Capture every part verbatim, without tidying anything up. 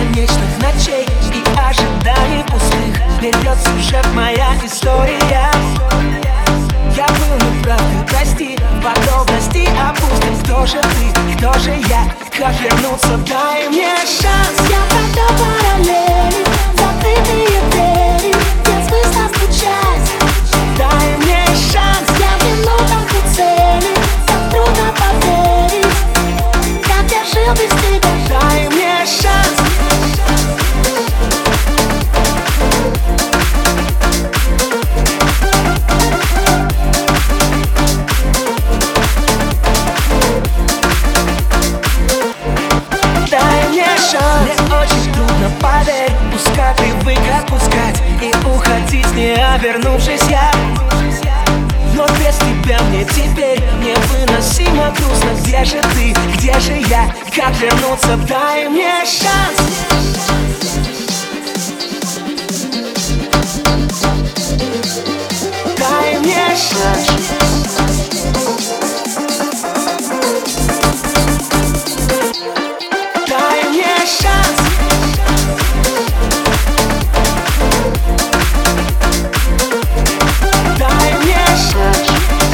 бесконечных ночей и ожиданий пустых берет сюжет моя история. Я был неправ, ты прости, подробности опустим. Кто же ты, кто же я, как вернуться, дай мне шанс. Я пройду параллели, закрытые двери, нет смысла стучать. Дай мне шанс. Я в минутах у цели, так трудно поверить, как я жил без тебя. Дай мне шанс. Дай мне шанс. Мне очень трудно, поверь, пускай привык отпускать и уходить, не обернувшись я. Но без тебя мне теперь невыносимо грустно. Где же ты, где же я, как вернуться, дай мне шанс. Дай мне шанс. Дай мне шанс. Дай мне шанс.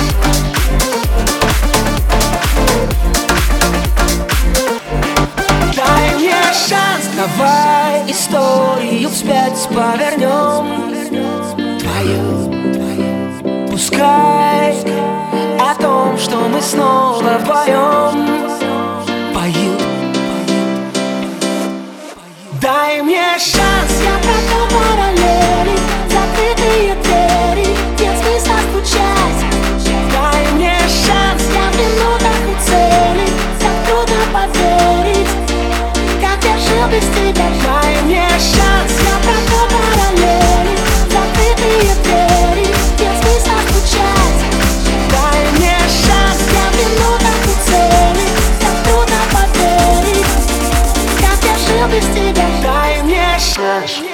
Дай мне шанс. Давай историю вспять повернем твою. Пускай о том, что мы снова вдвоем поют. Дай мне шанс. Я пройду параллели, закрытые двери, нет смысла стучать. Дай мне шанс. Я в минутах у цели, так трудно поверить, как я жил без тебя. Дай мне шанс. Я пройду параллели, закрытые двери, нет смысла стучать. Дай мне шанс. Я в минутах у цели, так трудно поверить, как я жил без тебя. Дай мне шанс.